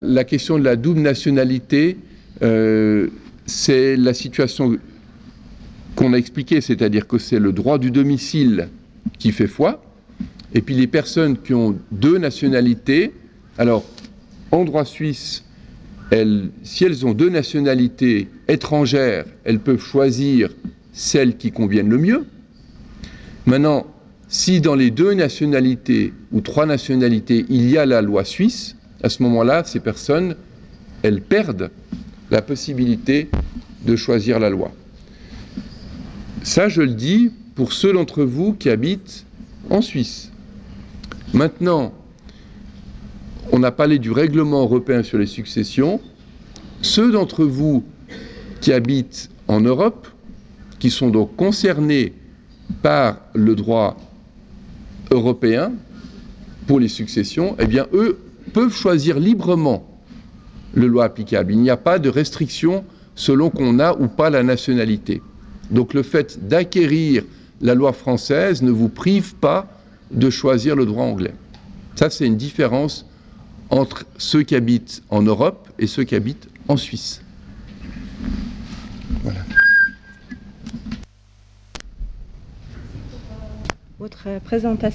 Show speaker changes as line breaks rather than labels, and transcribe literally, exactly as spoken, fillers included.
La question de la double nationalité, euh, c'est la situation qu'on a expliquée, c'est-à-dire que c'est le droit du domicile qui fait foi, et puis les personnes qui ont deux nationalités, alors en droit suisse, elles, si elles ont deux nationalités étrangères, elles peuvent choisir celle qui convienne le mieux. Maintenant, si dans les deux nationalités ou trois nationalités, il y a la loi suisse, à ce moment-là, ces personnes, elles perdent la possibilité de choisir la loi. Ça, je le dis pour ceux d'entre vous qui habitent en Suisse. Maintenant, on a parlé du règlement européen sur les successions. Ceux d'entre vous qui habitent en Europe, qui sont donc concernés par le droit européen pour les successions, eh bien, eux peuvent choisir librement le loi applicable. Il n'y a pas de restriction selon qu'on a ou pas la nationalité. Donc le fait d'acquérir la loi française ne vous prive pas de choisir le droit anglais. Ça, c'est une différence entre ceux qui habitent en Europe et ceux qui habitent en Suisse. Voilà.
Votre présentation.